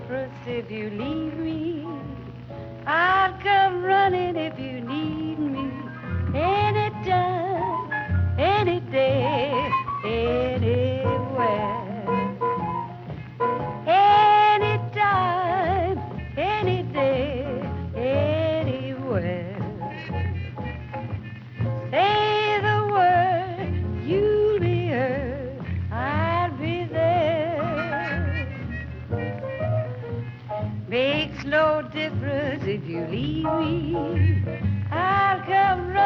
difference if you leave me. I'll come running if you need me. Anytime, any day, anywhere. Anytime, any day, anywhere. Say the word, you'll be heard. I'll be there. Makes no difference if you leave me. I'll come running.